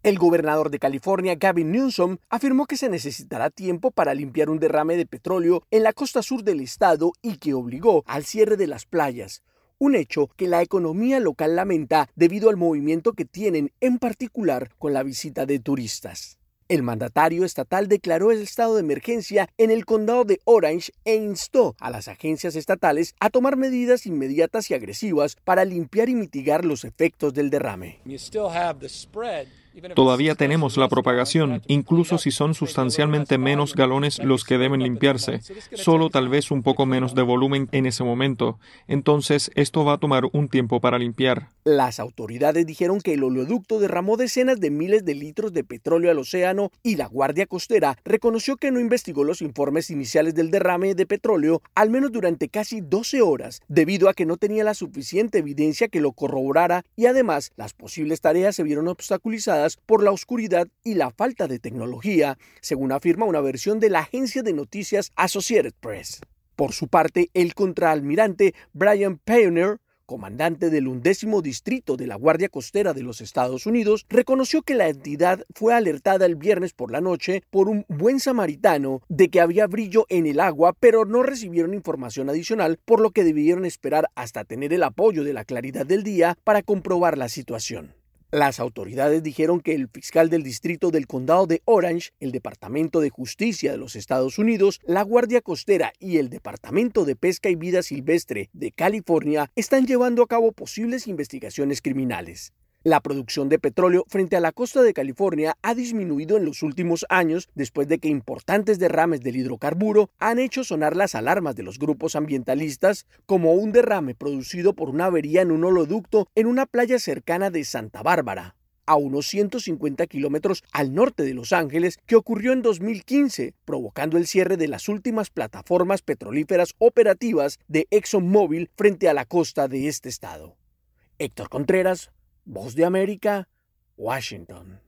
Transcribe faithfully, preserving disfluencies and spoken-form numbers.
El gobernador de California, Gavin Newsom, afirmó que se necesitará tiempo para limpiar un derrame de petróleo en la costa sur del estado y que obligó al cierre de las playas, un hecho que la economía local lamenta debido al movimiento que tienen, en particular con la visita de turistas. El mandatario estatal declaró el estado de emergencia en el condado de Orange e instó a las agencias estatales a tomar medidas inmediatas y agresivas para limpiar y mitigar los efectos del derrame. Todavía tenemos la propagación, incluso si son sustancialmente menos galones los que deben limpiarse, solo tal vez un poco menos de volumen en ese momento. Entonces, esto va a tomar un tiempo para limpiar. Las autoridades dijeron que el oleoducto derramó decenas de miles de litros de petróleo al océano y la Guardia Costera reconoció que no investigó los informes iniciales del derrame de petróleo al menos durante casi doce horas, debido a que no tenía la suficiente evidencia que lo corroborara y además las posibles tareas se vieron obstaculizadas por la oscuridad y la falta de tecnología, según afirma una versión de la agencia de noticias Associated Press. Por su parte, el contraalmirante Brian Pioneer, comandante del undécimo distrito de la Guardia Costera de los Estados Unidos, reconoció que la entidad fue alertada el viernes por la noche por un buen samaritano de que había brillo en el agua, pero no recibieron información adicional, por lo que debieron esperar hasta tener el apoyo de la claridad del día para comprobar la situación. Las autoridades dijeron que el fiscal del distrito del condado de Orange, el Departamento de Justicia de los Estados Unidos, la Guardia Costera y el Departamento de Pesca y Vida Silvestre de California están llevando a cabo posibles investigaciones criminales. La producción de petróleo frente a la costa de California ha disminuido en los últimos años después de que importantes derrames del hidrocarburo han hecho sonar las alarmas de los grupos ambientalistas, como un derrame producido por una avería en un oleoducto en una playa cercana de Santa Bárbara, a unos ciento cincuenta kilómetros al norte de Los Ángeles, que ocurrió en dos mil quince, provocando el cierre de las últimas plataformas petrolíferas operativas de ExxonMobil frente a la costa de este estado. Héctor Contreras, Voz de América, Washington.